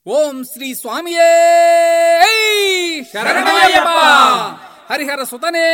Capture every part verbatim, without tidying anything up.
ఓం శ్రీ స్వామియే శరణమయ్యప్ప. హరిహర సుతనే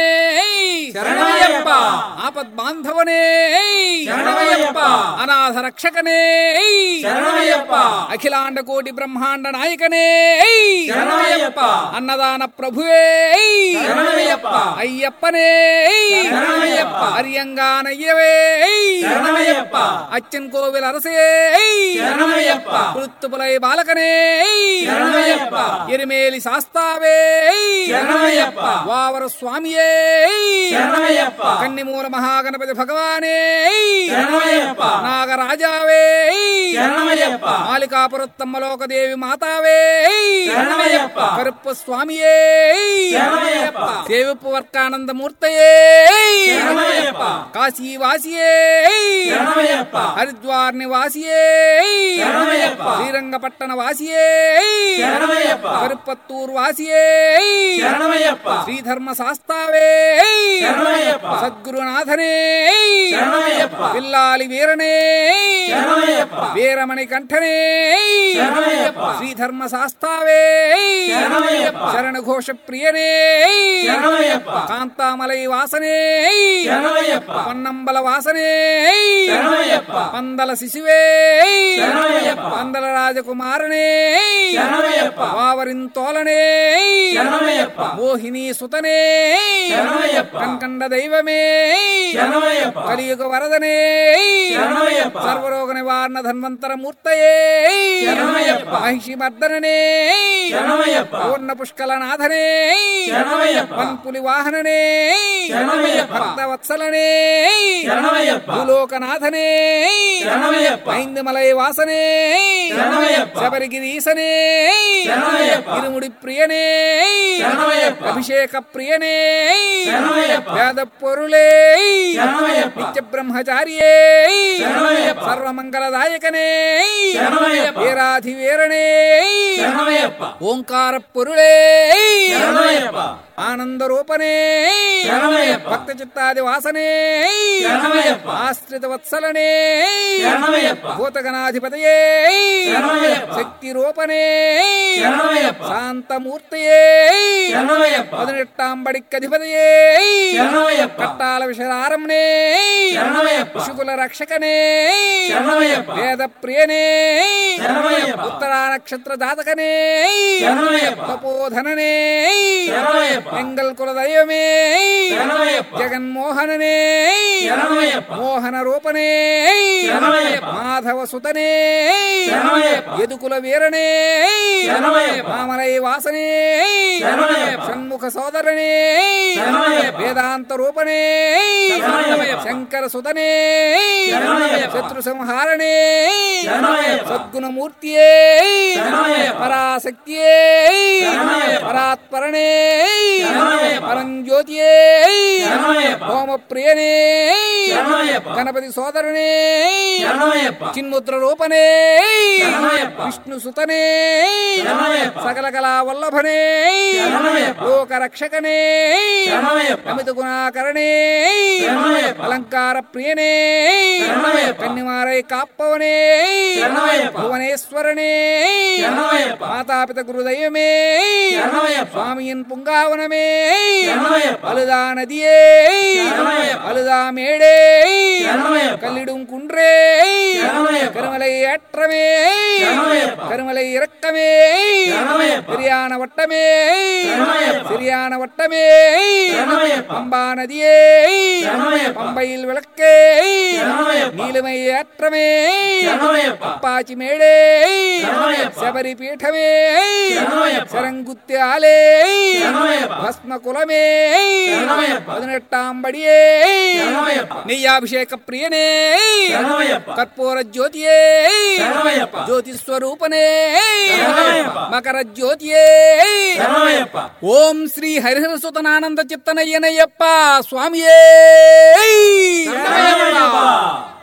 శరణమయ్యప్ప. ఆపద్ బాంధవనే శరణమయ్యప్ప. అనాథ రక్షకనే శరణమయ్యప్ప. అఖిలాండ కోటి బ్రహ్మాండ నాయకనే శరణమయ్యప్ప. అన్నదాన ప్రభువే శరణమయ్యప్ప. అయ్యప్పనే శరణమయ్యప్ప. అరియంగానయ్యవే శరణమయ్యప్ప. అచ్చన్ కోవిల అరసే శరణమయ్యప్ప. కులుత్తుపులై బాలకనే శరణమయ్యప్ప. ఎరిమేలి శాస్తావే శరణమయ్యప్ప. వావర స్వామియే శరణమయ్యప్ప. కన్నిమూల మహాగణపతి భగవానే శరణమయ్యప్ప. నాగరాజావే శరణమయ్యప్ప. మాలికాపురత్తమ్మ లోకదేవి మాతావే శరణమయ్యప్ప. కరుప్ప స్వామియే శరణమయ్యప్ప. సేవిప్పు వర్కానందమూర్తయే శరణమయ్యప్ప. కాశీవాసియే శరణమయ్యప్ప. హరిద్వార్ నివాసియే శరణమయ్యప్ప. శ్రీరంగపట్టణ వాసియే శరణమయ్యప్ప. కరుప్పత్తూర్ వాసియే శరణమయ్యప్ప. శ్రీధర్మ శాస్తావే శరణమయ్యప్ప. సద్గురునాథనే శరణమయ్యప్ప. పిల్లాలి వీరనే శరణమయ్యప్ప. వీరమణి కంఠనే శరణమయ్యప్ప. శ్రీధర్మ శాస్తావే శరణమయ్యప్ప. శరణఘోష ప్రియనే శరణమయ్యప్ప. కాంతామలై వాసనే శరణమయ్యప్ప. పొన్నంబల వాసనే శరణమయ్యప్ప. పందల శిశువే శరణమయ్యప్ప. పందల రాజకుమారనే శరణమయ్యప్ప. వావరింతోలనే శరణమయ్యప్ప. మోహిని సుతనే శరణమయ్యప్ప. కన్కండ దైవమే శరణమయ్యప్ప. కలియుగ వరదనే శరణమయ్యప్ప. సర్వరోగ నివారణ ధన్వంతర మూర్తయే శరణమయ్యప్ప. మహిషి మర్దననే శరణమయ్యప్ప. పూర్ణ పుష్కలనాథనే శరణమయ్యప్ప. వన్పులి వాహననే శరణమయ్యప్ప. భక్తవత్సలనే శరణమయ్యప్ప. భూలోకనాథనే శరణమయ్యప్ప. ఐందుమలై వాసనే శరణమయ్యప్ప. శబరిగిరీశనే శరణమయ్యప్ప. ఇరుముడి ప్రియనే శరణమయ్యప్ప. అభిషేక ప్రియనే శరణమయ్యప్ప. వేద పొరులే శరణమయ్యప్ప. నిత్య బ్రహ్మచారియే శరణమయ్యప్ప. సర్వమంగళదాయకనే శరణమయ్యప్ప. వీరాధి వీరనే శరణమయ్యప్ప. ఓంకార పొరులే శరణమయ్యప్ప. ఆనంద రూపనే శరణమయ్యప్ప. భక్త చిత్తాది వాసనే శరణమయ్యప్ప. ఆశ్రిత వత్సలనే శరణమయ్యప్ప. భూతగణాధిపతయే శరణమయ్యప్ప. శక్తి రూపనే శరణమయ్యప్ప. శాంతమూర్తయే శరణమయ్యప్ప. పదినెట్టాంబడిక్కధిపతయే శరణమయ్యప్ప. కట్టాల విషరారంనే శరణమయ్యప్ప. శుకుల రక్షకనే శరణమయ్యప్ప. వేద ప్రియనే శరణమయ్యప్ప. ఉత్తరా నక్షత్ర జాతకనే శరణమయ్యప్ప. తపోధననే శరణమయ్యప్ప. ఎంగల్ కుల దైవమే శరణమయ్యప్ప. జగన్మోహననే శరణమయ్యప్ప. మోహన రూపనే శరణమయ్యప్ప. మాధవ సుతనే శరణమయ్యప్ప. యదుకుల వీరనే శరణమయ్యప్ప. మామలై వాసనే శరణమయ్యప్ప. షణ్ముఖ సోదరనే శరణమయ్యప్ప. వేదాంత రూపనే శరణమయ్యప్ప. శంకర సుతనే శరణమయ్యప్ప. శత్రు సంహారణే శరణమయ్యప్ప. సద్గుణమూర్తియే శరణమయ్యప్ప. పరాశక్తియే శరణమయ్యప్ప. పరాత్పరణే శరణమయ్యప్ప. పరంజ్యోతియే శరణమయ్యప్ప. హోమ ప్రియనే శరణమయ్యప్ప. గణపతి సోదరనే శరణమయ్యప్ప. చిన్ముద్ర రూపనే శరణమయ్యప్ప. విష్ణు సుతనే శరణమయ్యప్ప. సకల కళా వల్లభనే శరణమయ్యప్ప. లోక రక్షకనే శరణమయ్యప్ప. అమిత గుణాకరణే శరణమయ్యప్ప. అలంకార ప్రియనే శరణమయ్యప్ప. కన్నిమారై కాప్పవనే శరణమయ్యప్ప. భువనేశ్వరనే శరణమయ్యప్ప. మాతాపిత గురుదైవమే శరణమయ్యప్ప. స్వామియన్ పుంగావనమే శరణమయ్యప్ప. అలుదా నదియే శరణమయ్యప్ప. అలుదా మేడే శరణమయ్యప్ప. కల్లిడుం కుండ్రే శరణమయ్యప్ప. కరుమలై ఏట్రమే శరణమయ్యప్ప. కరుమలై ఇరక్కమే శరణమయ్యప్ప. సిరియాన వట్టమే శరణమయ్యప్ప. సిరియాన వట్టమే శరణమయ్యప్ప. పంబా నదియే శరణమయ్యప్ప. పంబైల్ విளக்கே శరణమయ్యప్ప. నీలమై ఏట్రమే శరణమయ్యప్ప. అప్పాచి మేడే శరణమయ్యప్ప. శబరి పీఠమే శరణమయ్యప్ప. శరంగుత్యాలే శరణమయ్యప్ప. భస్మ కులమే శరణమయ్యప్ప. పదినెట్టాంబడియే శరణమయ్యప్ప. నెయ్యాభిషేక ప్రియనే శరణమయ్యప్ప. కర్పూర జ్యోతియే శరణమయ్యప్ప. జ్యోతిస్వరూపనే శరణమయ్యప్ప. మకర జ్యోతియే శరణమయ్యప్ప. ఓం శ్రీ హరిహర సుతనానంద చిత్తనయ్యనయ్యప్ప స్వామియే శరణమయ్యప్ప.